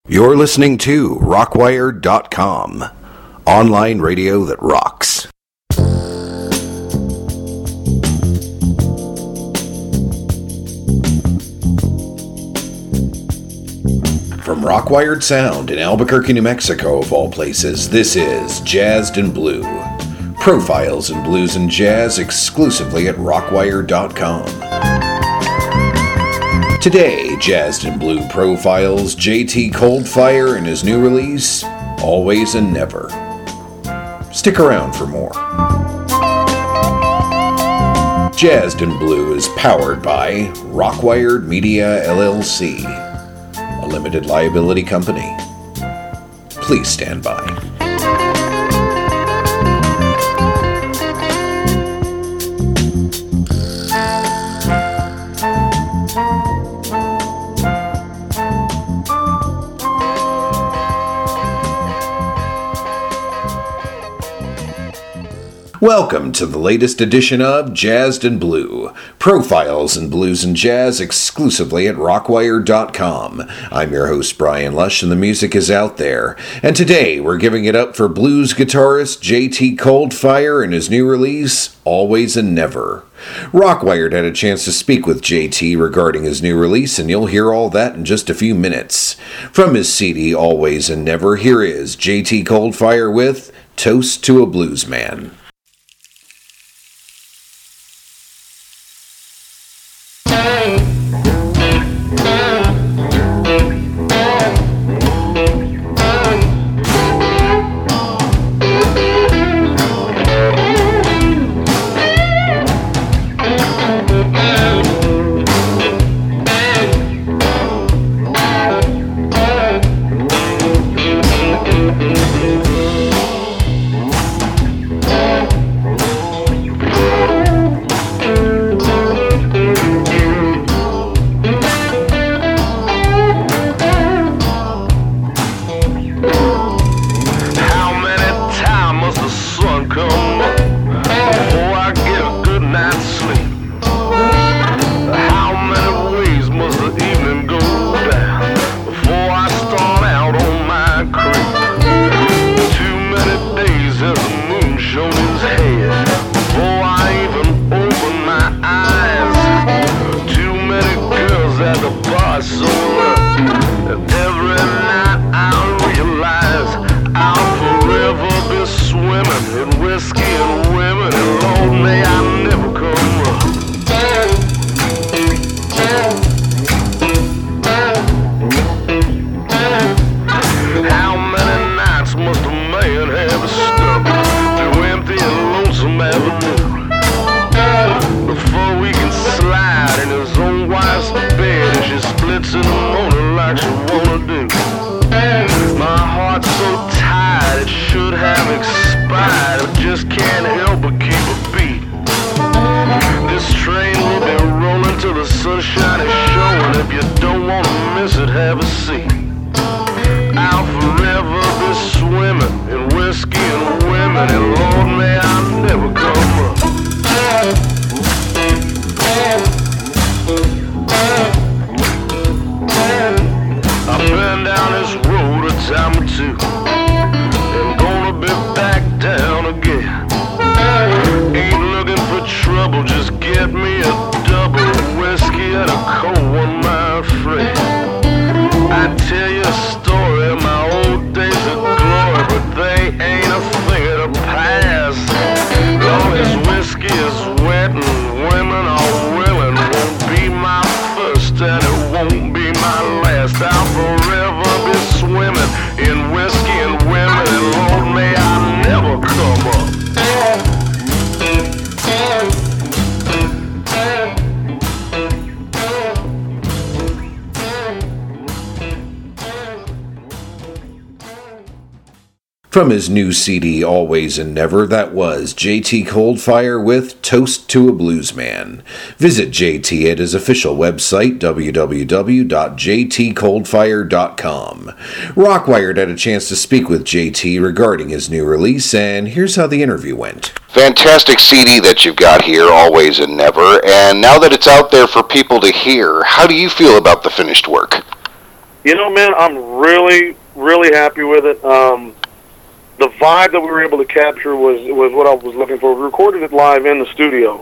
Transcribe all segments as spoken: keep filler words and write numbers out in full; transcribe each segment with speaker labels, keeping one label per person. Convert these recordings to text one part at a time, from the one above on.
Speaker 1: You're listening to Rockwire dot com, online radio that rocks. From Rockwired Sound in Albuquerque, New Mexico, of all places, this is Jazzed in Blue. Profiles in blues and jazz exclusively at Rockwire dot com. Today, Jazzed in Blue profiles J T Coldfire and his new release, Always and Never. Stick around for more. Jazzed in Blue is powered by Rockwired Media L L C, a limited liability company. Please stand by. Welcome to the latest edition of Jazzed in Blue, profiles in blues and jazz exclusively at Rockwire dot com. I'm your host, Brian Lush, and the music is out there. And today, we're giving it up for blues guitarist J T Coldfire and his new release, Always and Never. Rockwired had a chance to speak with J T regarding his new release, and you'll hear all that in just a few minutes. From his C D, Always and Never, here is J T Coldfire with Toast to a Blues Man. From his new C D, Always and Never, that was J T Coldfire with Toast to a Blues Man. Visit J T at his official website, w w w dot j t coldfire dot com. Rockwired had a chance to speak with J T regarding his new release, and here's how the interview went.
Speaker 2: Fantastic C D that you've got here, Always and Never, and now that it's out there for people to hear, how do you feel about the finished work?
Speaker 3: You know, man, I'm really, really happy with it. Um, the vibe that we were able to capture was was what I was looking for. We recorded it live in the studio.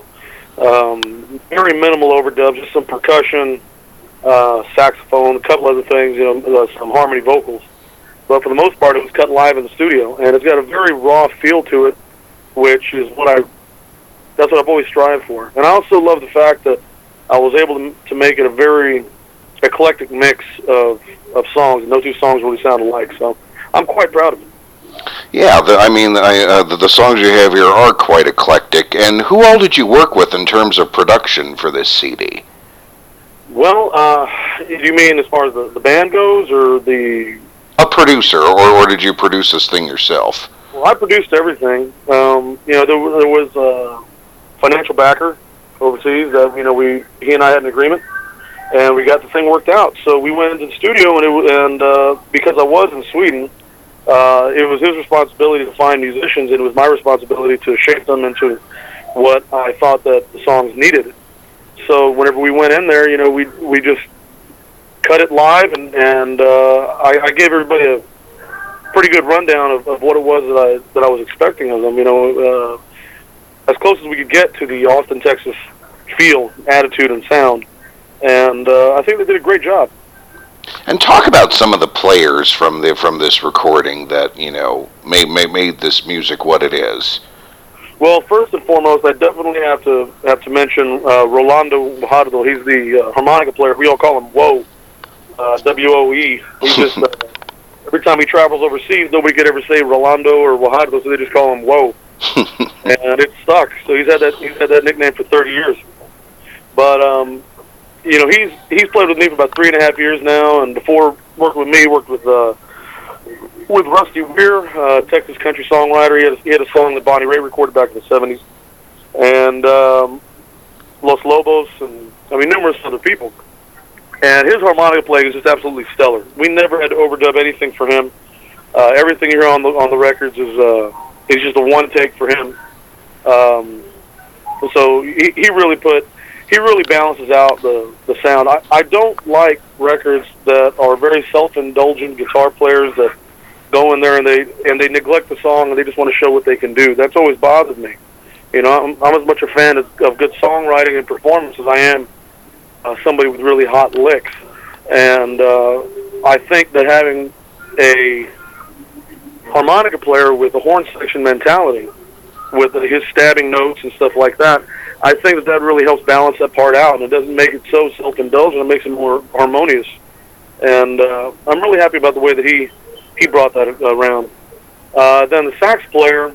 Speaker 3: Um, very minimal overdubs, just some percussion, uh, saxophone, a couple other things, you know, uh, some harmony vocals. But for the most part, it was cut live in the studio, and it's got a very raw feel to it, which is what I, that's what I've always strived for. And I also love the fact that I was able to, to make it a very eclectic mix of, of songs, and no two songs really sound alike, so I'm quite proud of it.
Speaker 2: Yeah, the, I mean, I, uh, the, the songs you have here are quite eclectic. And who all did you work with in terms of production for this C D?
Speaker 3: Well, uh, do you mean as far as the, the band goes, or the...
Speaker 2: A producer, or, or did you produce this thing yourself?
Speaker 3: Well, I produced everything. Um, you know, there, there was a financial backer overseas that, you know, we he and I had an agreement, and we got the thing worked out. So we went into the studio, and, it, and uh, because I was in Sweden, Uh, it was his responsibility to find musicians, and it was my responsibility to shape them into what I thought that the songs needed. So whenever we went in there, you know, we we just cut it live, and and uh, I, I gave everybody a pretty good rundown of, of what it was that I that I was expecting of them. You know, uh, as close as we could get to the Austin, Texas feel, attitude, and sound, and uh, I think they did a great job.
Speaker 2: And talk about some of the players from the from this recording that, you know, made made, made this music what it is.
Speaker 3: Well, first and foremost, I definitely have to have to mention uh, Rolando Guajardo. He's the uh, harmonica player. We all call him Woe, uh, W O E. He just uh, every time he travels overseas, nobody could ever say Rolando or Guajardo, so they just call him Woe, and it stuck. So he's had that he's had that nickname for thirty years. But um, you know, he's he's played with me for about three and a half years now, and before working with me, he worked with uh, with Rusty Weir, uh, Texas country songwriter. He had, a, he had a song that Bonnie Raitt recorded back in the seventies, and um, Los Lobos, and I mean numerous other people. And his harmonica playing is just absolutely stellar. We never had to overdub anything for him. Uh, everything you hear on the on the records is uh, is just a one take for him. Um, so he, he really put. He really balances out the, the sound. I, I don't like records that are very self-indulgent guitar players that go in there and they and they neglect the song and they just want to show what they can do. That's always bothered me. You know, I'm, I'm as much a fan of, of good songwriting and performance as I am uh, somebody with really hot licks. And uh, I think that having a harmonica player with a horn section mentality, with his stabbing notes and stuff like that, I think that that really helps balance that part out, and it doesn't make it so self-indulgent. It makes it more harmonious, and uh, I'm really happy about the way that he he brought that around. Uh, then the sax player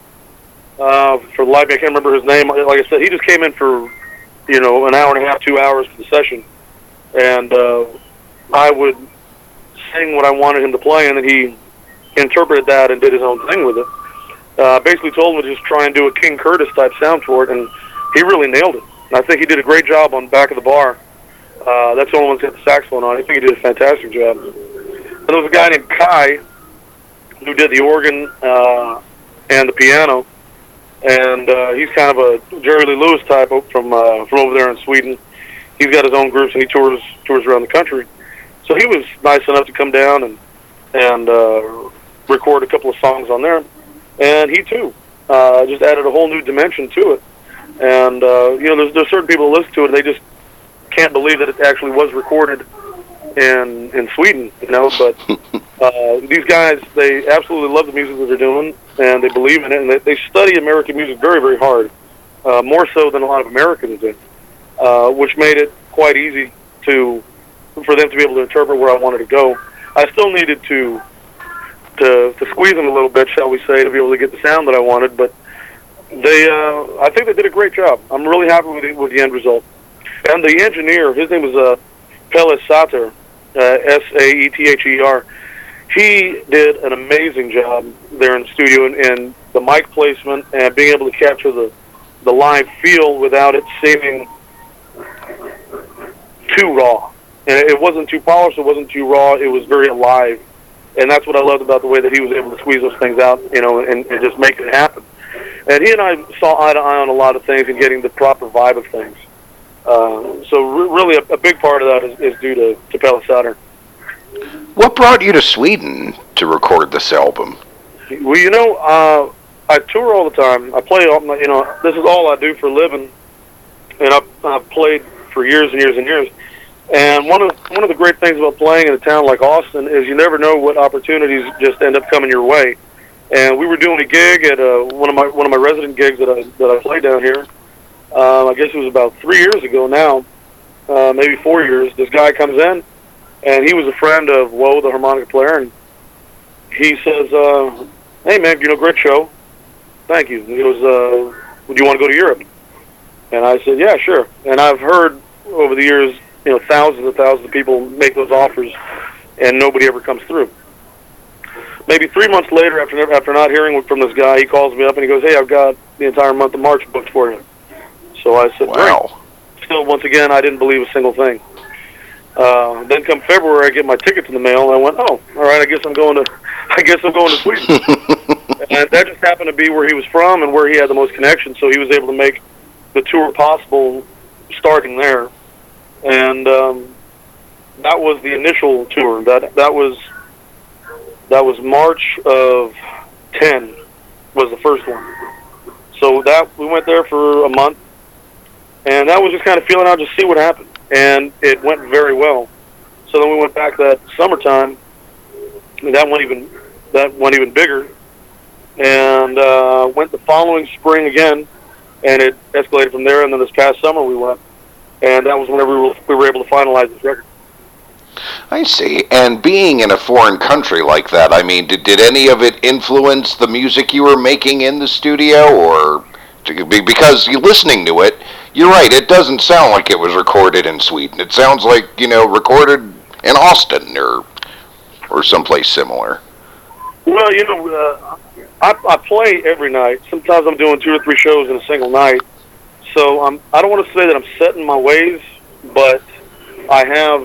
Speaker 3: uh, for the live, I can't remember his name. Like I said, he just came in for you know an hour and a half, two hours for the session, and uh, I would sing what I wanted him to play, and then he interpreted that and did his own thing with it. Uh, basically told him to just try and do a King Curtis type sound for it, and he really nailed it. And I think he did a great job on Back of the Bar. Uh, that's the only one that's got the saxophone on. I think he did a fantastic job. And there was a guy named Kai who did the organ uh, and the piano, and uh, he's kind of a Jerry Lee Lewis type from uh, from over there in Sweden. He's got his own groups and he tours tours around the country. So he was nice enough to come down and and uh, record a couple of songs on there. And he, too, uh, just added a whole new dimension to it. And, uh, you know, there's, there's certain people who listen to it, and they just can't believe that it actually was recorded in in Sweden, you know. But uh, these guys, they absolutely love the music that they're doing, and they believe in it, and they, they study American music very, very hard, uh, more so than a lot of Americans did, uh, which made it quite easy to for them to be able to interpret where I wanted to go. I still needed to... To, to squeeze them a little bit, shall we say, to be able to get the sound that I wanted. But they, uh, I think they did a great job. I'm really happy with the, with the end result. And the engineer, his name was uh, Pelle Sater, uh, S A E T H E R. He did an amazing job there in the studio, and, and the mic placement and being able to capture the, the live feel without it seeming too raw. And it wasn't too polished, it wasn't too raw, it was very alive. And that's what I loved about the way that he was able to squeeze those things out, you know, and, and just make it happen. And he and I saw eye to eye on a lot of things and getting the proper vibe of things. Uh, so re- really a, a big part of that is, is due to, to Pelle Sater.
Speaker 2: What brought you to Sweden to record this album?
Speaker 3: Well, you know, uh, I tour all the time. I play, all, you know, this is all I do for a living, and I've, I've played for years and years and years. And one of one of the great things about playing in a town like Austin is you never know what opportunities just end up coming your way. And we were doing a gig at uh, one of my one of my resident gigs that I that I play down here. Uh, I guess it was about three years ago now, uh, maybe four years. This guy comes in, and he was a friend of Woe, the harmonica player, and he says, uh, "Hey man, you know, great show. Thank you." He goes, uh, "Would you want to go to Europe?" And I said, "Yeah, sure." And I've heard over the years, you know, thousands and thousands of people make those offers, and nobody ever comes through. Maybe three months later, after after not hearing from this guy, he calls me up and he goes, "Hey, I've got the entire month of March booked for you." So I said,
Speaker 2: "Wow."
Speaker 3: Great. Still, once again, I didn't believe a single thing. Uh, then come February, I get my tickets in the mail, and I went, "Oh, all right, I guess I'm going to, I guess I'm going to Sweden." And that just happened to be where he was from and where he had the most connection, so he was able to make the tour possible, starting there. And um, that was the initial tour. That that was. That was March of ten was the first one. So that we went there for a month, and that was just kind of feeling out, just see what happened. And it went very well. So then we went back that summertime, and that went even that went even bigger. And uh, went the following spring again, and it escalated from there. And then this past summer we went, and that was whenever we were, we were able to finalize this record.
Speaker 2: I see. And being in a foreign country like that, I mean, did, did any of it influence the music you were making in the studio? Or because you listening to it, you're right, it doesn't sound like it was recorded in Sweden. It sounds like, you know, recorded in Austin or or someplace similar.
Speaker 3: Well, you know, uh, I, I play every night. Sometimes I'm doing two or three shows in a single night. So I'm, I don't want to say that I'm set in my ways, but I have...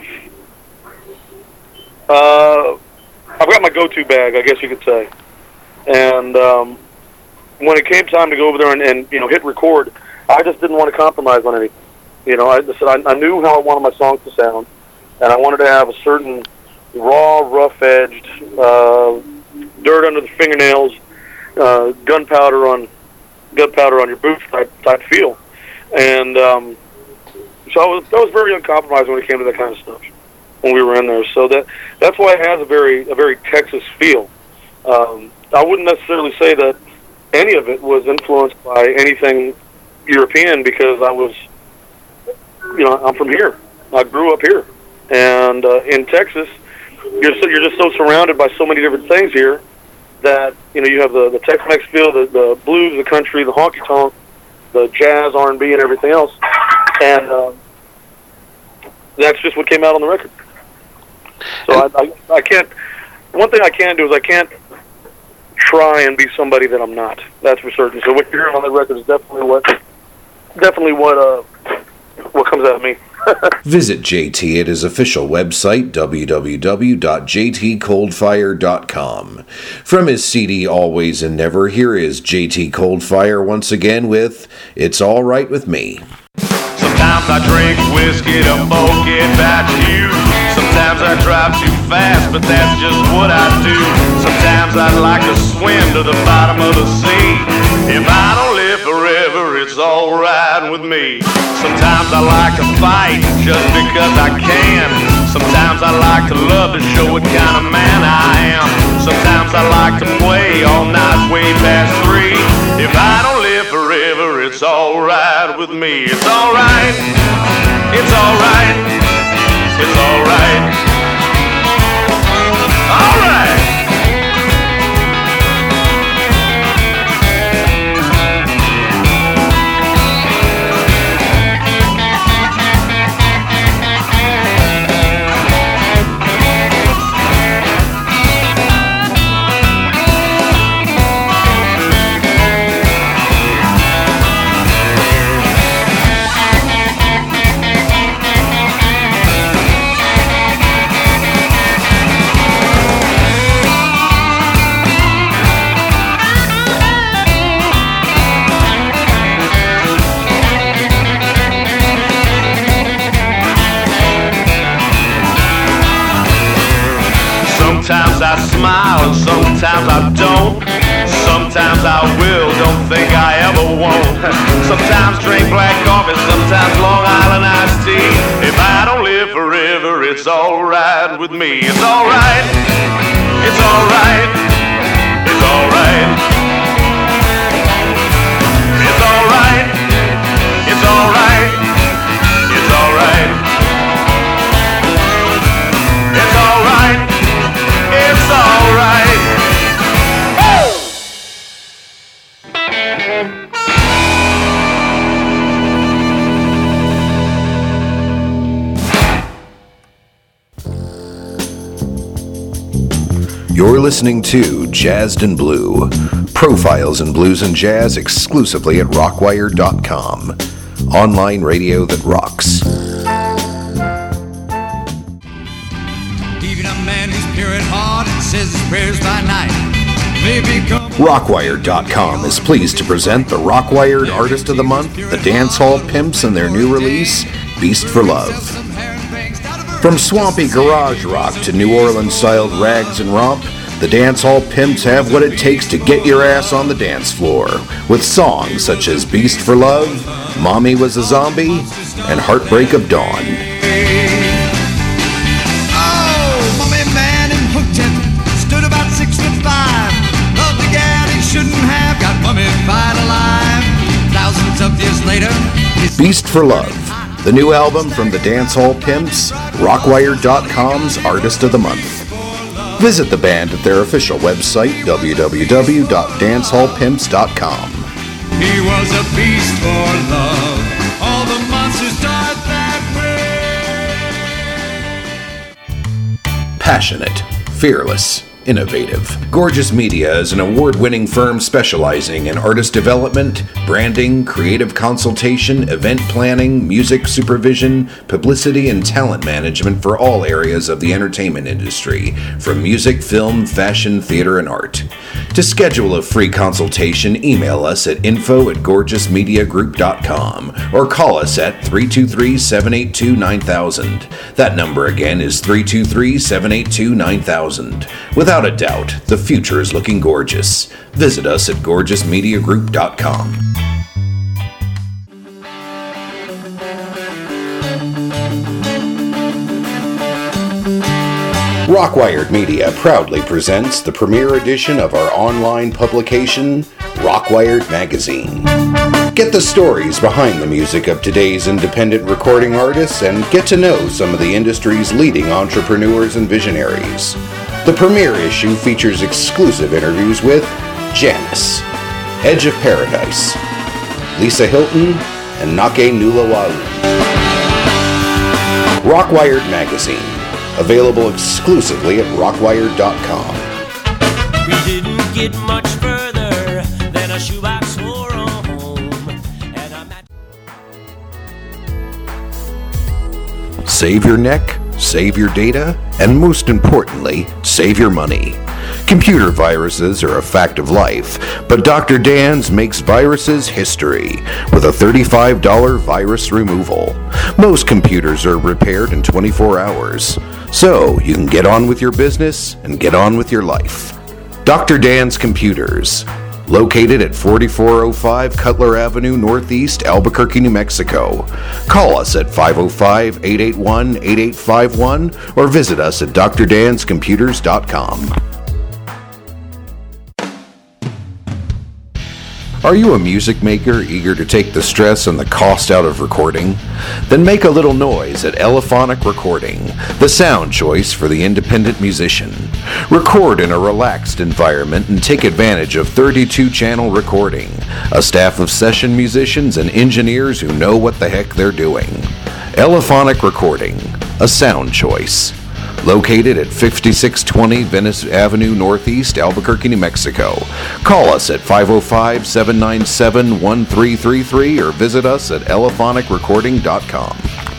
Speaker 3: Uh, I've got my go-to bag, I guess you could say. And um, when it came time to go over there and, and you know hit record, I just didn't want to compromise on anything. You know, I just said I, I knew how I wanted my songs to sound, and I wanted to have a certain raw, rough-edged, uh, dirt under the fingernails, uh, gunpowder on gunpowder on your boots type type feel. And um, so I was I was very uncompromised when it came to that kind of stuff when we were in there. So that that's why it has a very a very Texas feel. Um, I wouldn't necessarily say that any of it was influenced by anything European, because I was, you know, I'm from here. I grew up here, and uh, in Texas, you're so, you're just so surrounded by so many different things here that you know you have the the Tex-Mex feel, the the blues, the country, the honky tonk, the jazz, R and B, and everything else, and uh, that's just what came out on the record. So I, I, I can't. One thing I can do is I can't try and be somebody that I'm not. That's for certain. So what you're hearing on that record is definitely what, definitely what, uh, what comes out of me.
Speaker 1: Visit J T at his official website, w w w dot j t coldfire dot com. From his C D Always and Never, here is J T Coldfire once again with It's All Right With Me.
Speaker 4: Sometimes I drink whiskey to forget about you. Sometimes I drive too fast, but that's just what I do. Sometimes I'd like to swim to the bottom of the sea. If I don't live forever, it's alright with me. Sometimes I like to fight just because I can. Sometimes I like to love to show what kind of man I am. Sometimes I like to play all night way past three. If I don't live forever, it's alright with me. It's alright, it's alright, it's alright. Alright! smile, and sometimes I don't. Sometimes I will, don't think I ever won't. Sometimes drink black coffee, sometimes Long Island iced tea. If I don't live forever, it's alright with me. It's alright, it's alright, it's alright. It's alright, it's alright, it's alright. It's alright, it's alright.
Speaker 1: You're listening to Jazzed and Blue, profiles in blues and jazz exclusively at rockwire dot com. Online radio that rocks.
Speaker 5: Even a man who's pure at heart and says his prayers by night may become...
Speaker 1: rockwire dot com is pleased to present the Rockwired Artist of the Month, the Dancehall Pimps, and their new release, Beast for Love. From swampy garage rock to New Orleans-styled rags and romp, the Dancehall Pimps have what it takes to get your ass on the dance floor, with songs such as Beast for Love, Mommy Was a Zombie, and Heartbreak of Dawn.
Speaker 5: Oh, mommy man in Hookton stood about six foot five. Loved the gal he shouldn't have, got mummified alive. Thousands of years later, his
Speaker 1: Beast for Love, the new album from the Dancehall Pimps, rockwire dot com's Artist of the Month. Visit the band at their official website, w w w dot dancehall pimps dot com.
Speaker 5: he was a beast for love. All the monsters died that way.
Speaker 1: Passionate, fearless, innovative. Gorgeous Media is an award-winning firm specializing in artist development, branding, creative consultation, event planning, music supervision, publicity, and talent management for all areas of the entertainment industry, from music, film, fashion, theater, and art. To schedule a free consultation, email us at info at gorgeous media group dot com or call us at three two three, seven eight two, nine thousand. That number again is three two three, seven eight two, nine thousand. Without a doubt, the future is looking gorgeous. Visit us at gorgeous media group dot com. Rockwired Media proudly presents the premiere edition of our online publication, Rockwired Magazine. Get the stories behind the music of today's independent recording artists and get to know some of the industry's leading entrepreneurs and visionaries. The premiere issue features exclusive interviews with Janice, Edge of Paradise, Lisa Hilton, and Nake Nulawalu. Rockwired Magazine, available exclusively at rockwire dot com.
Speaker 6: We didn't get much further than a shoebox for a home, and I'm not...
Speaker 1: Save your neck, save your data, and most importantly, save your money. Computer viruses are a fact of life, but Doctor Dan's makes viruses history with a thirty-five dollars virus removal. Most computers are repaired in twenty-four hours, so you can get on with your business and get on with your life. Doctor Dan's Computers, located at forty-four oh five Cutler Avenue Northeast, Albuquerque, New Mexico. Call us at five oh five, eight eight one, eight eight five one or visit us at d r dans computers dot com. Are you a music maker eager to take the stress and the cost out of recording? Then make a little noise at Elephonic Recording, the sound choice for the independent musician. Record in a relaxed environment and take advantage of thirty-two channel recording, a staff of session musicians and engineers who know what the heck they're doing. Elephonic Recording, a sound choice. Located at fifty-six twenty Venice Avenue Northeast, Albuquerque, New Mexico. Call us at five oh five, seven nine seven, one three three three or visit us at elephonic recording dot com.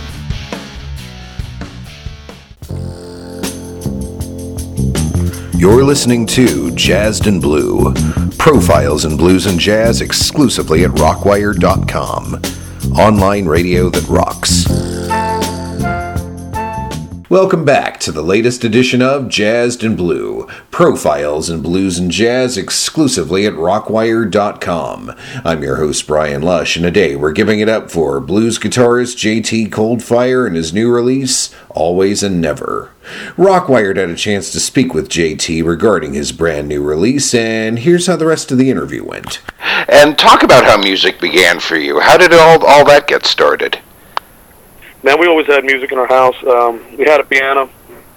Speaker 1: You're listening to Jazzed and Blue, profiles in blues and jazz exclusively at rockwire dot com. Online radio that rocks. Welcome back to the latest edition of Jazzed and Blue, profiles in blues and jazz exclusively at rockwire dot com. I'm your host Brian Lush, and today we're giving it up for blues guitarist J T Coldfire and his new release, Always and Never. Rockwire had a chance to speak with J T regarding his brand new release, and here's how the rest of the interview went.
Speaker 2: And talk about how music began for you. How did all, all that get started?
Speaker 3: Man, we always had music in our house. Um, we had a piano,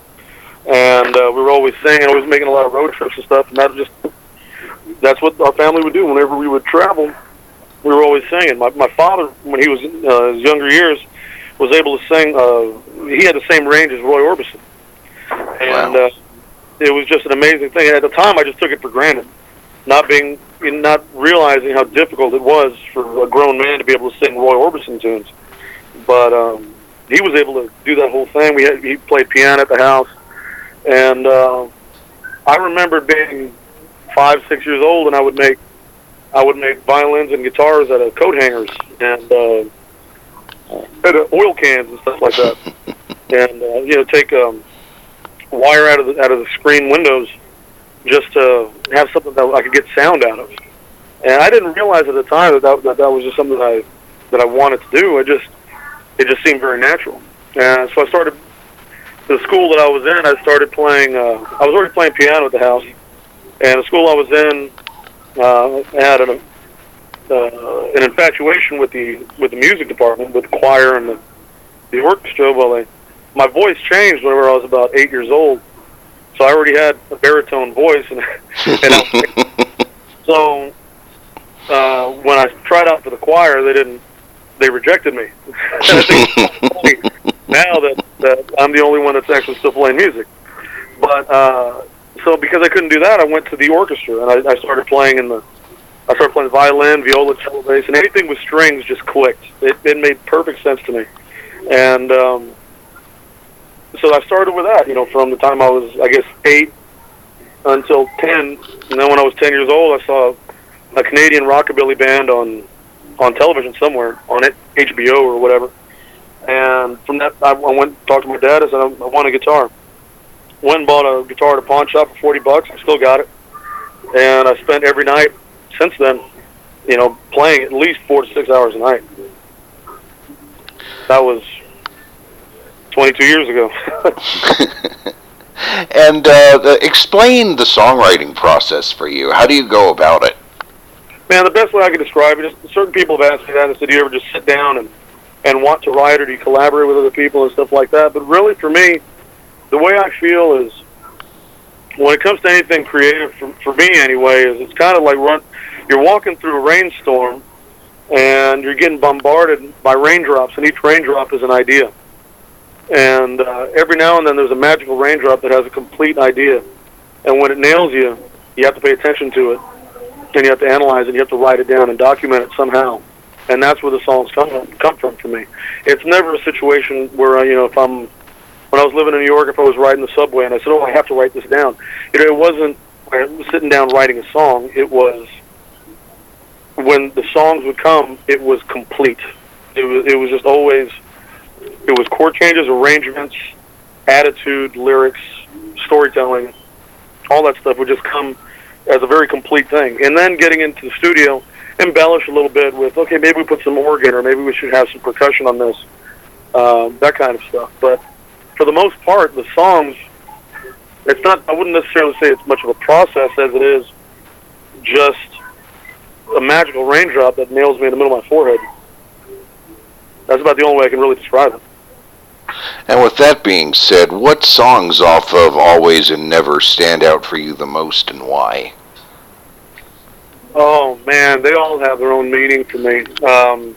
Speaker 3: and uh, we were always singing, always making a lot of road trips and stuff, and that just, that's what our family would do. Whenever we would travel, we were always singing. My, my father, when he was in uh, his younger years, was able to sing. Uh, he had the same range as Roy Orbison. And
Speaker 2: wow.
Speaker 3: uh, it was just an amazing thing. And at the time, I just took it for granted, not being, not realizing how difficult it was for a grown man to be able to sing Roy Orbison tunes. But um, he was able to do that whole thing. We had, he played piano at the house, and uh, I remember being five, six years old, and I would make, I would make violins and guitars out of coat hangers and uh, out of oil cans and stuff like that, and uh, you know, take um, wire out of the out of the screen windows just to have something that I could get sound out of. And I didn't realize at the time that that, that, that was just something that I that I wanted to do. I just It just seemed very natural. And so I started, the school that I was in, I started playing, uh, I was already playing piano at the house. And the school I was in uh, had an, uh, an infatuation with the with the music department, with the choir and the, the orchestra. Well, they, my voice changed whenever I was about eight years old. So I already had a baritone voice. And, and I, so uh, when I tried out for the choir, they didn't, they rejected me. I think it's funny now that, that I'm the only one that's actually still playing music. But uh, so because I couldn't do that, I went to the orchestra, and I, I started playing in the. I started playing violin, viola, cello, bass, and anything with strings just clicked. It, it made perfect sense to me, and um, so I started with that. You know, from the time I was, I guess, eight until ten, and then when I was ten years old, I saw a Canadian rockabilly band on. on television somewhere, on it, H B O or whatever. And from that, I, I went and talked to my dad. I said, I, I want a guitar. Went and bought a guitar at a pawn shop for forty bucks. I still got it. And I spent every night since then, you know, playing at least four to six hours a night. That was twenty-two years ago.
Speaker 2: And uh, the, explain the songwriting process for you. How do you go about it?
Speaker 3: Man, the best way I can describe it is certain people have asked me that and said, do you ever just sit down and, and want to write, or do you collaborate with other people and stuff like that? But really, for me, the way I feel is when it comes to anything creative, for, for me anyway, is it's kind of like run, you're walking through a rainstorm and you're getting bombarded by raindrops, and each raindrop is an idea. And uh, every now and then there's a magical raindrop that has a complete idea. And when it nails you, you have to pay attention to it. And you have to analyze it, you have to write it down and document it somehow. And that's where the songs come come from for me. It's never a situation where, you know, if I'm, when I was living in New York, if I was riding the subway and I said, oh, I have to write this down. You know, it wasn't I was sitting down writing a song. It was, when the songs would come, it was complete. It was, it was just always, it was chord changes, arrangements, attitude, lyrics, storytelling, all that stuff would just come as a very complete thing. And then getting into the studio, embellish a little bit with, okay, maybe we put some organ, or maybe we should have some percussion on this, um, that kind of stuff. But for the most part, the songs, it's not, I wouldn't necessarily say it's much of a process as it is just a magical raindrop that nails me in the middle of my forehead. That's about the only way I can really describe it.
Speaker 2: And with that being said, what songs off of Always and Never stand out for you the most, and why?
Speaker 3: Oh, man, they all have their own meaning for me. Um,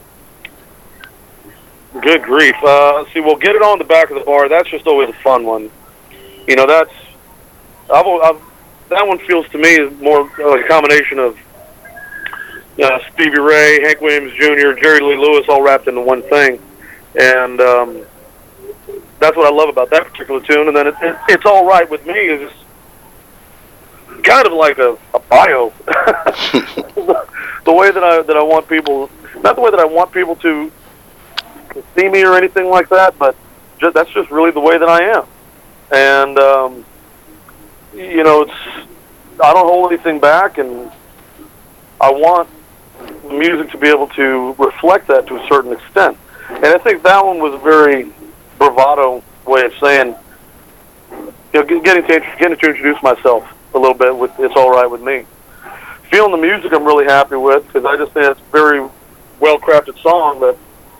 Speaker 3: good grief. Uh, see, we'll Get It On the Back of the Bar. That's just always a fun one. You know, that's, I've, I've, that one feels to me more like a combination of uh, Stevie Ray, Hank Williams Junior, Jerry Lee Lewis all wrapped into one thing. And um, that's what I love about that particular tune. And then it, it, It's All Right With Me is kind of like a, a bio. The way that I that I want people, not the way that I want people to see me or anything like that, but just, that's just really the way that I am. And, um, you know, it's, I don't hold anything back, and I want music to be able to reflect that to a certain extent. And I think that one was a very bravado way of saying, you know, getting to, getting to introduce myself a little bit with It's All Right With Me. Feeling the music I'm really happy with, because I just think it's a very well-crafted song that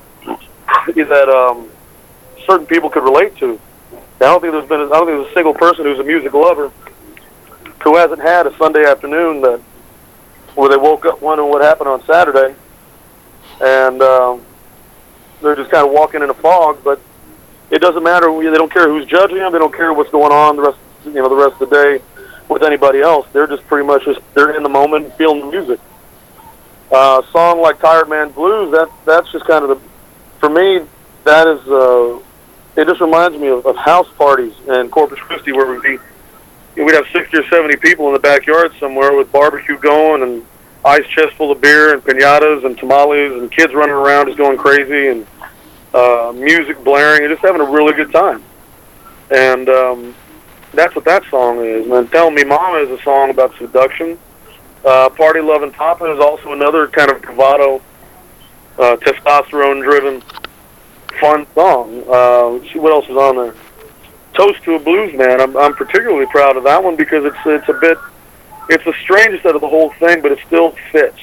Speaker 3: that um, certain people could relate to. I don't think there's been a, I don't think there's a single person who's a music lover who hasn't had a Sunday afternoon that where they woke up wondering what happened on Saturday, and um, they're just kind of walking in a fog. But it doesn't matter. They don't care who's judging them. They don't care what's going on the rest, you know, the rest of the day with anybody else. They're just pretty much just they're in the moment and feeling the music. Uh, a song like Tired Man Blues, that that's just kind of the, for me, that is, uh, it just reminds me of, of house parties in Corpus Christi where we'd be, we'd have sixty or seventy people in the backyard somewhere with barbecue going and ice chest full of beer and piñatas and tamales and kids running around just going crazy and uh, music blaring and just having a really good time. And um, that's what that song is. And then Tell Me Mama is a song about seduction. Uh, Party Lovin' Papa is also another kind of bravado, uh, testosterone-driven, fun song. Uh, let's see what else is on there. Toast to a Blues Man. I'm, I'm particularly proud of that one because it's it's a bit, it's the strangest out of the whole thing, but it still fits.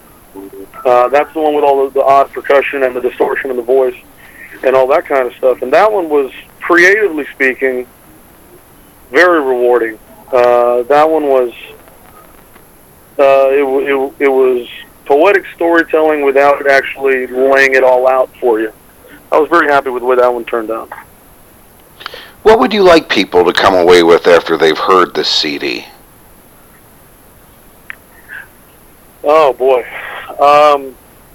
Speaker 3: Uh, that's the one with all the, the odd percussion and the distortion in the voice and all that kind of stuff. And that one was, creatively speaking, very rewarding. Uh, that one was, uh, it, it, it was poetic storytelling without actually laying it all out for you. I was very happy with the way that one turned out.
Speaker 2: What would you like people to come away with after they've heard this C D?
Speaker 3: Oh, boy. Um,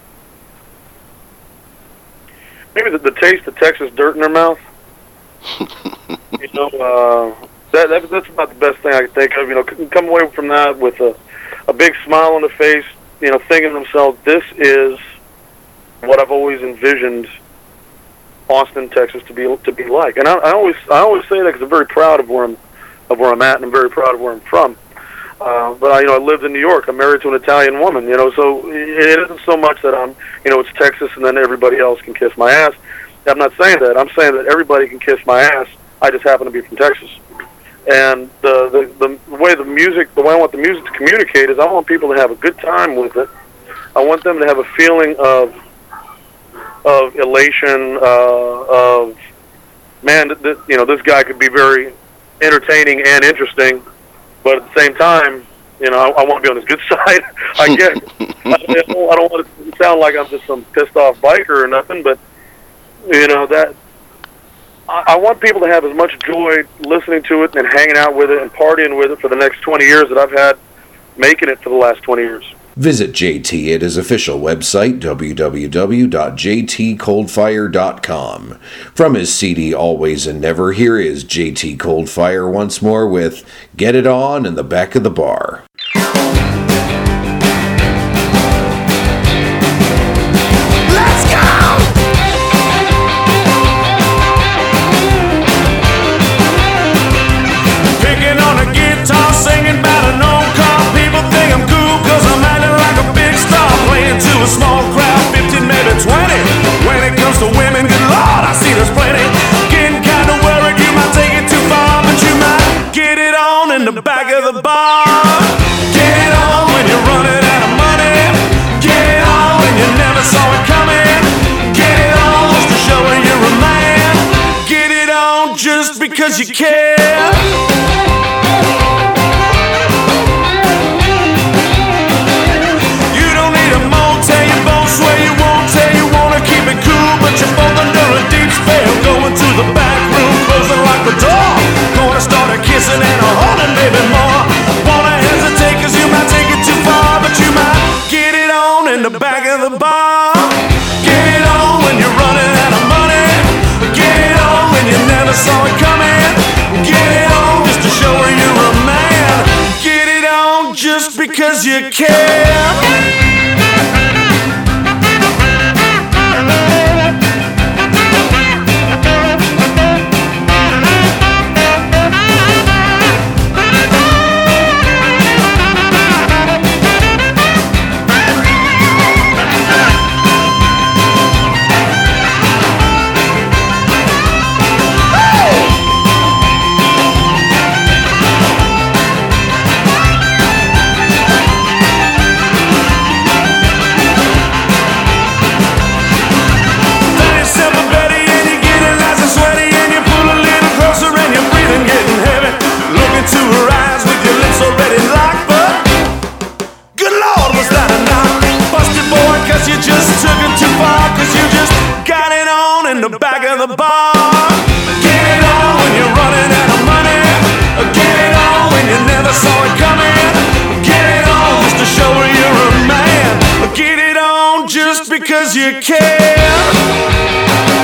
Speaker 3: maybe the, the taste of Texas dirt in their mouth. you know, uh, that, that that's about the best thing I can think of. You know, come away from that with a, a big smile on the face, you know, thinking to themselves, this is what I've always envisioned Austin, Texas to be to be like. And I, I always I always say that because I'm very proud of where I'm of where I'm at, and I'm very proud of where I'm from. Uh, but I, you know, I lived in New York. I'm married to an Italian woman. You know, so it isn't so much that I'm, you know, it's Texas and then everybody else can kiss my ass. I'm not saying that. I'm saying that everybody can kiss my ass. I just happen to be from Texas. And the the the way the music, the way I want the music to communicate is, I want people to have a good time with it. I want them to have a feeling of of elation, uh, of man, th- th- you know, this guy could be very entertaining and interesting, but at the same time, you know, I, I want to be on his good side. I get, I, I don't, I don't want it to sound like I'm just some pissed off biker or nothing, but you know that I, I want people to have as much joy listening to it and hanging out with it and partying with it for the next twenty years that I've had making it for the last twenty years.
Speaker 1: Visit J T at his official website, w w w dot j t coldfire dot com. From his C D Always and Never, here is J T Coldfire once more with Get It On in the Back of the Bar.
Speaker 6: Let's go! Picking on a guitar, singing about an old car. People think I'm cool cause I'm acting like a big star, playing to a small crowd, fifteen, maybe twenty. When it comes to women, good Lord, I see there's plenty. Getting kinda worried, you might take it too far, but you might get it on in the back of the bar. Get it on when you're running out of money. Get it on when you never saw it coming. Get it on just to show her you're a man. Get it on just because you care. But you're both under a deep spell, going to the back room, closing like the door. Gonna start a kissing and a holding, maybe more. Wanna hesitate cause you might take it too far, but you might get it on in the back of the bar. Get it on when you're running out of money. Get it on when you never saw it coming. Get it on just to show her you're a man. Get it on just because you care. 'cause you care.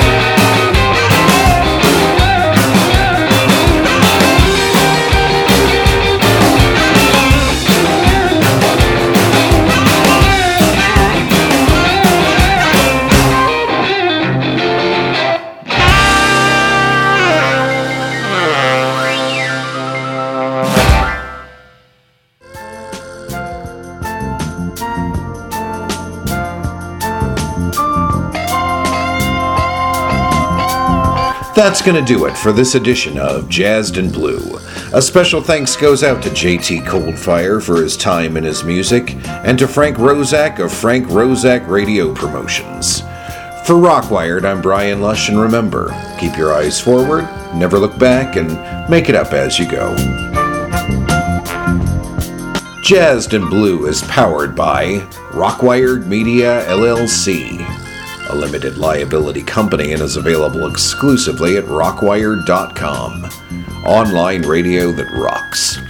Speaker 1: That's going to do it for this edition of Jazzed and Blue. A special thanks goes out to J T Coldfire for his time and his music, and to Frank Roszak of Frank Roszak Radio Promotions. For Rockwired, I'm Brian Lush, and remember, keep your eyes forward, never look back, and make it up as you go. Jazzed and Blue is powered by Rockwired Media, L L C, a limited liability company, and is available exclusively at rockwired dot com. Online radio that rocks.